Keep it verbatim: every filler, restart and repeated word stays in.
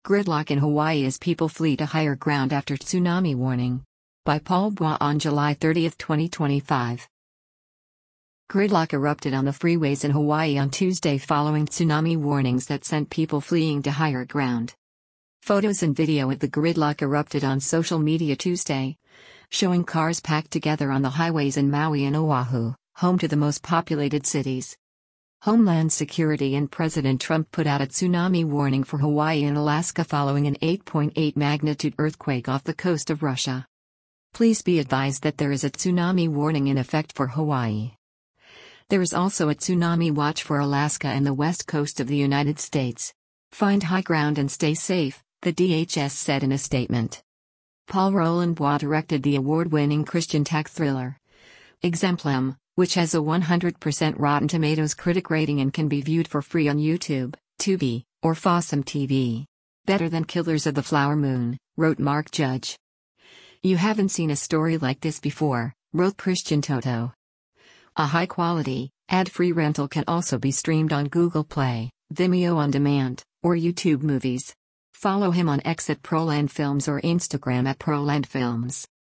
Gridlock in Hawaii as people flee to higher ground after tsunami warning. By Paul Bois on July thirtieth, twenty twenty-five. Gridlock erupted on the freeways in Hawaii on Tuesday following tsunami warnings that sent people fleeing to higher ground. Photos and video of the gridlock erupted on social media Tuesday, showing cars packed together on the highways in Maui and Oahu, home to the most populated cities. Homeland Security and President Trump put out a tsunami warning for Hawaii and Alaska following an eight point eight magnitude earthquake off the coast of Russia. Please be advised that there is a tsunami warning in effect for Hawaii. There is also a tsunami watch for Alaska and the west coast of the United States. Find high ground and stay safe, the D H S said in a statement. Paul Roland Bois directed the award-winning Christian tech thriller Exemplum, which has a one hundred percent Rotten Tomatoes critic rating and can be viewed for free on YouTube, Tubi, or Fossum T V. Better than Killers of the Flower Moon, wrote Mark Judge. You haven't seen a story like this before, wrote Christian Toto. A high-quality, ad-free rental can also be streamed on Google Play, Vimeo On Demand, or YouTube Movies. Follow him on X at Proland Films or Instagram at Proland Films.